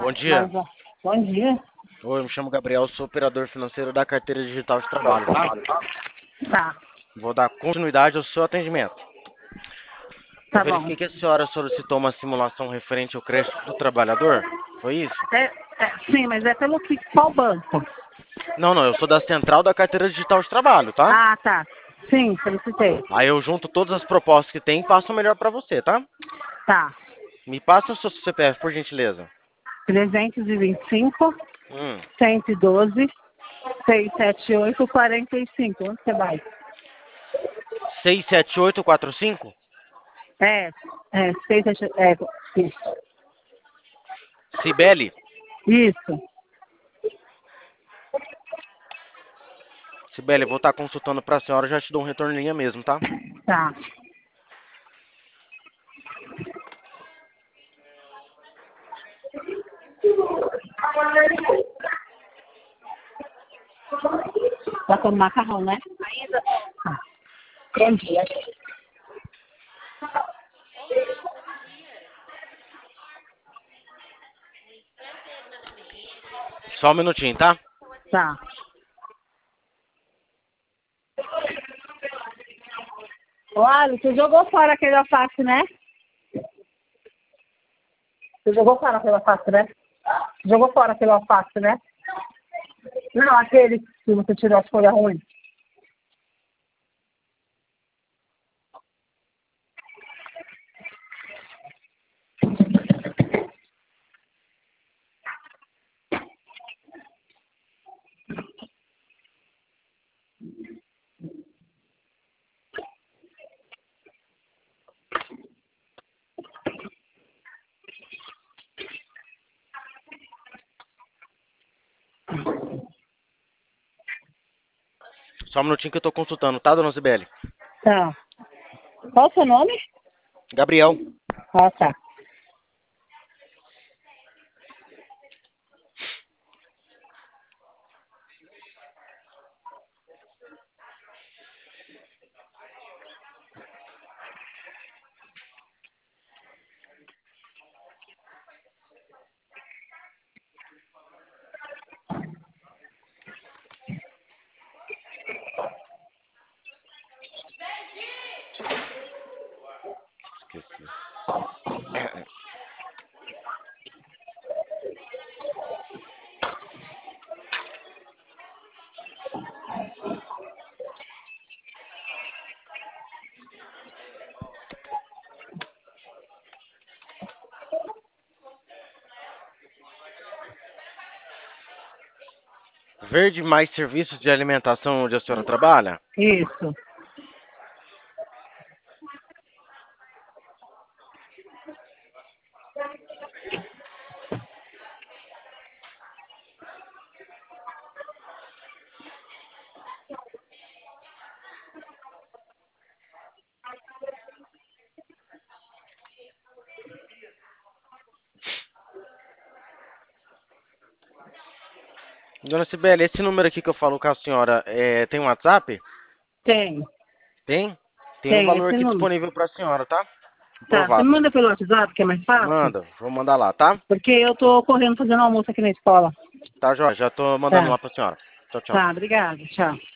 Bom dia. Bom dia. Oi, eu me chamo Gabriel, sou operador financeiro da carteira digital de trabalho, tá? Tá, Vou dar continuidade ao seu atendimento. Eu tá bom. verifiquei que a senhora solicitou uma simulação referente ao crédito do trabalhador, foi isso? Sim, mas é pelo que qual banco? Não, eu sou da central da carteira digital de trabalho, tá? Ah, tá. Sim, solicitei. Aí eu junto todas as propostas que tem e passo o melhor pra você, tá? Tá. Me passa o seu CPF, por gentileza. 325, Hum, 112, 678, 45. Onde você vai? 67845? É, 678, isso. Cibele? Isso. Cibele, eu vou estar consultando pra senhora, já te dou um retorno em linha mesmo, tá? Tá. Tá com macarrão, né? Ainda. Tá. Bom dia. Só um minutinho, tá? Tá. Olha, você jogou fora aquele alface, né? Você jogou fora aquele alface, né? Jogou fora aquele alface, né? Não, aquele que você tirou as folhas ruins. Só um minutinho que eu tô consultando, tá, dona Cibele? Tá. Qual o seu nome? Gabriel. Ah, tá. Esqueci. Verde mais serviços de alimentação onde a senhora trabalha? Isso. Dona Cibele, esse número aqui que eu falo com a senhora, tem um WhatsApp? Tem. Tem? Tem um Tem valor esse aqui número. disponível pra senhora, tá? Tá. Você me Aprovado. manda pelo WhatsApp, que é mais fácil? Manda, vou mandar lá, tá? Porque eu tô correndo fazendo almoço aqui na escola. Tá, Jorge, já tô mandando Tá. lá pra senhora. Tchau, tchau. Tá, obrigada. Tchau.